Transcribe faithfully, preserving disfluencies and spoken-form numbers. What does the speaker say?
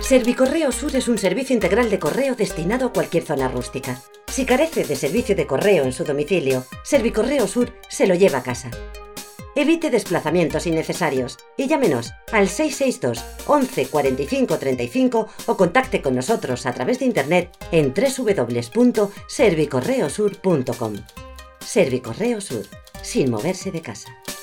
Servicorreo Sur es un servicio integral de correo destinado a cualquier zona rústica. Si carece de servicio de correo en su domicilio, Servicorreo Sur se lo lleva a casa. Evite desplazamientos innecesarios y llámenos al seis seis dos, once, cuarenta y cinco, treinta y cinco o contacte con nosotros a través de internet en doble u doble u doble u punto servicorreosur punto com. Servicorreo Sur, sin moverse de casa.